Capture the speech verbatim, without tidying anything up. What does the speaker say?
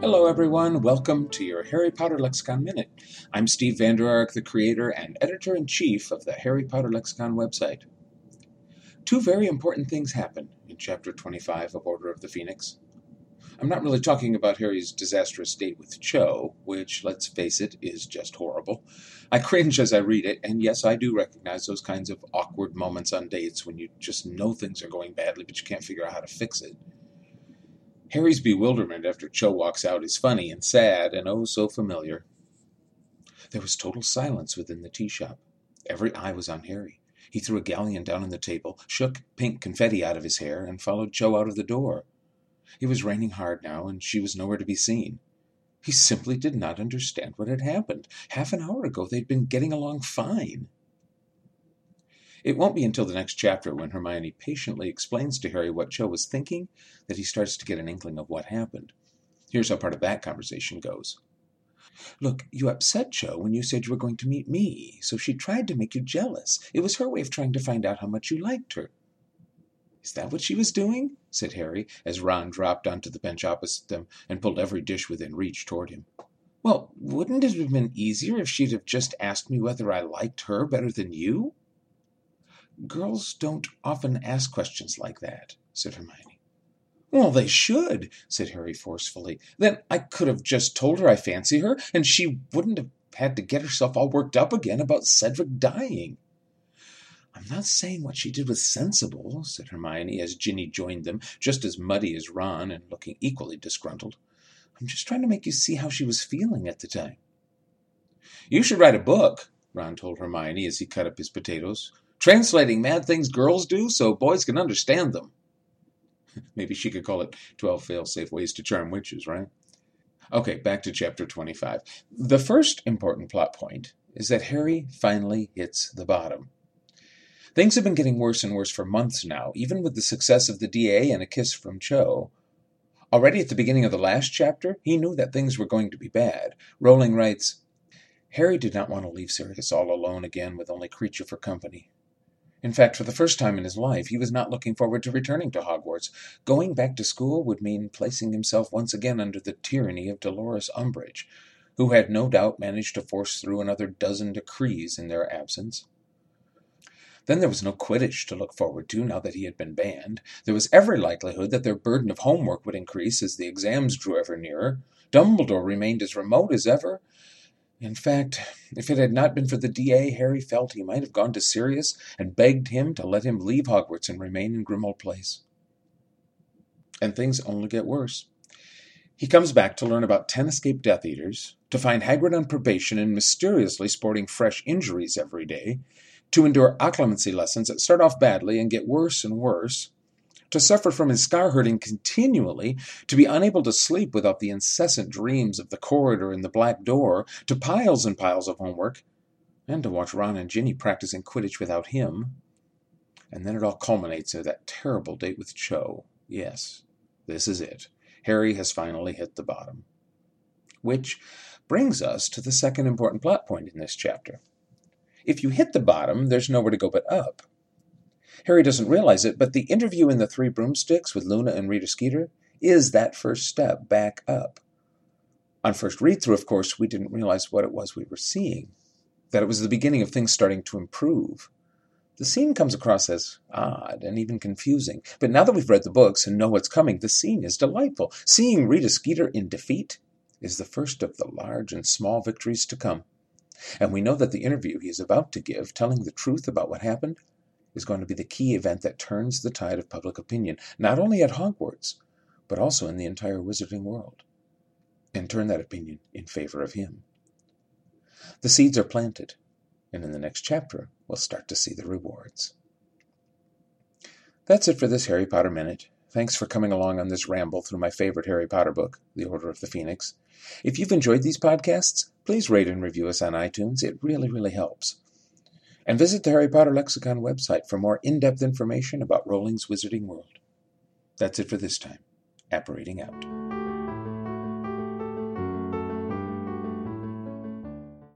Hello everyone, welcome to your Harry Potter Lexicon Minute. I'm Steve Vander Ark, the creator and editor-in-chief of the Harry Potter Lexicon website. Two very important things happen in Chapter twenty-five of Order of the Phoenix. I'm not really talking about Harry's disastrous date with Cho, which, let's face it, is just horrible. I cringe as I read it, and yes, I do recognize those kinds of awkward moments on dates when you just know things are going badly, but you can't figure out how to fix it. Harry's bewilderment after Cho walks out is funny and sad and oh so familiar. There was total silence within the tea shop. Every eye was on Harry. He threw a galleon down on the table, shook pink confetti out of his hair, and followed Cho out of the door. It was raining hard now, and she was nowhere to be seen. He simply did not understand what had happened. Half an hour ago they'd been getting along fine. It won't be until the next chapter, when Hermione patiently explains to Harry what Cho was thinking, that he starts to get an inkling of what happened. Here's how part of that conversation goes. Look, you upset Cho when you said you were going to meet me, so she tried to make you jealous. It was her way of trying to find out how much you liked her. Is that what she was doing? Said Harry, as Ron dropped onto the bench opposite them and pulled every dish within reach toward him. Well, wouldn't it have been easier if she'd have just asked me whether I liked her better than you? Girls don't often ask questions like that, said Hermione. Well, they should, said Harry forcefully. Then I could have just told her I fancy her, and she wouldn't have had to get herself all worked up again about Cedric dying. I'm not saying what she did was sensible, said Hermione, as Ginny joined them, just as muddy as Ron and looking equally disgruntled. I'm just trying to make you see how she was feeling at the time. You should write a book, Ron told Hermione as he cut up his potatoes. Translating mad things girls do so boys can understand them. Maybe she could call it twelve Fail-Safe Ways to Charm Witches, right? Okay, back to Chapter twenty-five. The first important plot point is that Harry finally hits the bottom. Things have been getting worse and worse for months now, even with the success of the D A and a kiss from Cho. Already at the beginning of the last chapter, he knew that things were going to be bad. Rowling writes, Harry did not want to leave Sirius all alone again with only Kreacher for company. In fact, for the first time in his life, he was not looking forward to returning to Hogwarts. Going back to school would mean placing himself once again under the tyranny of Dolores Umbridge, who had no doubt managed to force through another dozen decrees in their absence. Then there was no Quidditch to look forward to now that he had been banned. There was every likelihood that their burden of homework would increase as the exams drew ever nearer. Dumbledore remained as remote as ever. In fact, if it had not been for the D A, Harry felt he might have gone to Sirius and begged him to let him leave Hogwarts and remain in Grimmauld Place. And things only get worse. He comes back to learn about ten escaped Death Eaters, to find Hagrid on probation and mysteriously sporting fresh injuries every day, to endure occlumency lessons that start off badly and get worse and worse, to suffer from his scar hurting continually, to be unable to sleep without the incessant dreams of the corridor and the black door, to piles and piles of homework, and to watch Ron and Ginny practicing Quidditch without him. And then it all culminates in that terrible date with Cho. Yes, this is it. Harry has finally hit the bottom. Which brings us to the second important plot point in this chapter. If you hit the bottom, there's nowhere to go but up. Harry doesn't realize it, but the interview in the Three Broomsticks with Luna and Rita Skeeter is that first step back up. On first read-through, of course, we didn't realize what it was we were seeing, that it was the beginning of things starting to improve. The scene comes across as odd and even confusing, but now that we've read the books and know what's coming, the scene is delightful. Seeing Rita Skeeter in defeat is the first of the large and small victories to come. And we know that the interview he is about to give, telling the truth about what happened, is going to be the key event that turns the tide of public opinion, not only at Hogwarts, but also in the entire wizarding world, and turn that opinion in favor of him. The seeds are planted, and in the next chapter, we'll start to see the rewards. That's it for this Harry Potter Minute. Thanks for coming along on this ramble through my favorite Harry Potter book, The Order of the Phoenix. If you've enjoyed these podcasts, please rate and review us on iTunes. It really, really helps. And visit the Harry Potter Lexicon website for more in-depth information about Rowling's Wizarding World. That's it for this time. Apparating out.